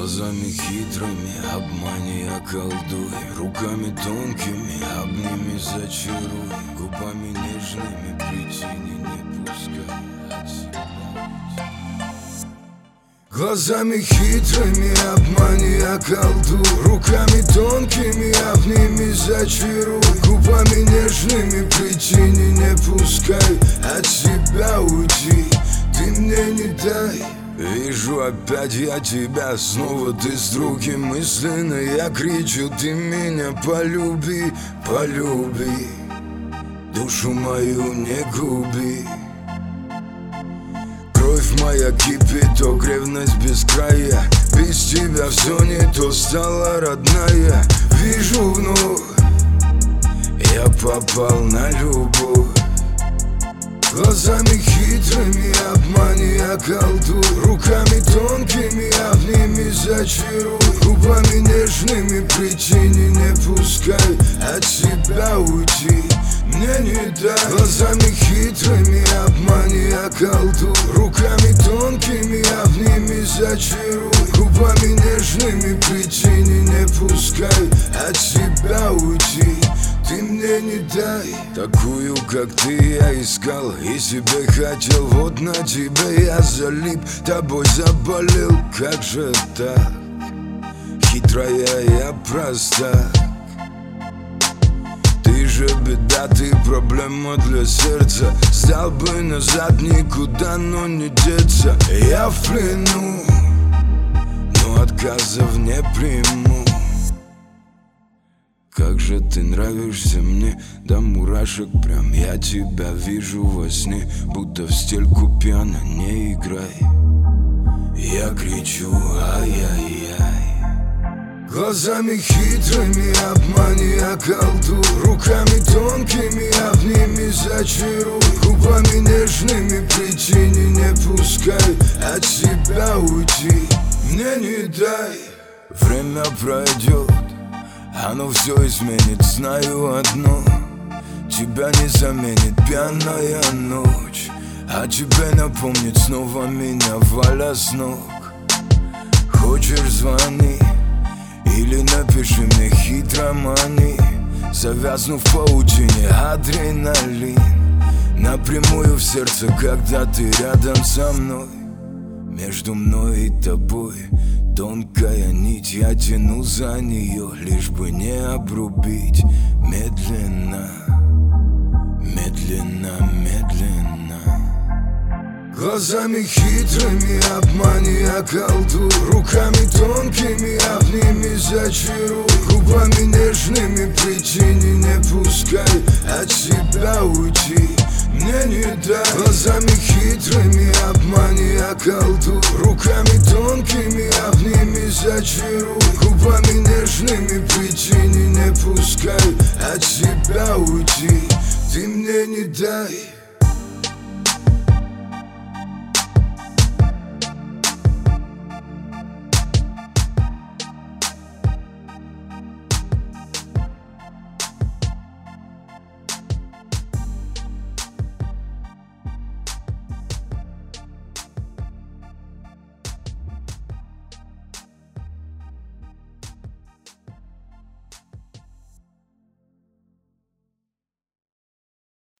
Глазами хитрыми обмани, околдуй, руками тонкими обними, зачаруй, губами нежными причини, не пускай от себя уйти. Глазами хитрыми обмани, околдуй, руками тонкими обними, зачаруй, губами нежными причини, не пускай от себя уйти. Ты мне не дай. Вижу опять я тебя, снова ты с другим, мысленно я кричу: ты меня полюби, полюби, душу мою не губи. Кровь моя кипит, о ревность без края, без тебя все не то, стала родная. Вижу вновь, я попал на любовь. Глазами хитрыми обмани, околдуй, руками тонкими обними, зачаруй, губами нежными причини, не пускай от себя уйти. Мне не дай. Глазами хитрыми обмани, околдуй, руками тонкими обними, зачаруй, губами нежными причини, не пускай от себя уйти. Ты мне не дай. Такую, как ты, я искал и себе хотел, вот на тебе я залип, тобой заболел. Как же так? Хитрая я проста. Ты же беда, ты проблема для сердца. Сдал бы назад никуда, но не деться. Я в плену, но отказов не приму. Как же ты нравишься мне, до мурашек прям. Я тебя вижу во сне, будто в стельку пьяно, не играй. Я кричу: ай-яй-яй. Глазами хитрыми обмани, околдуй, руками тонкими обними, зачаруй, губами нежными причини, не пускай от себя уйти. Мне не дай. Время пройдет, оно все изменит, знаю одно: тебя не заменит пьяная ночь, а тебе напомнит снова меня, валя с ног. Хочешь — звони или напиши мне хитромани, завязнув в паутине адреналин, напрямую в сердце, когда ты рядом со мной. Между мной и тобой тонкая нить, я тяну за нее, лишь бы не обрубить. Медленно, медленно, медленно. Глазами хитрыми обмани, околдуй, руками тонкими обними, зачаруй, губами нежными причини, не пускай от себя уйти. Мне не дай. Глазами хитрыми обмани, околдуй, руками тонкими обними, зачаруй, губами нежными причини, не пускай от себя уйти. Ты мне не дай.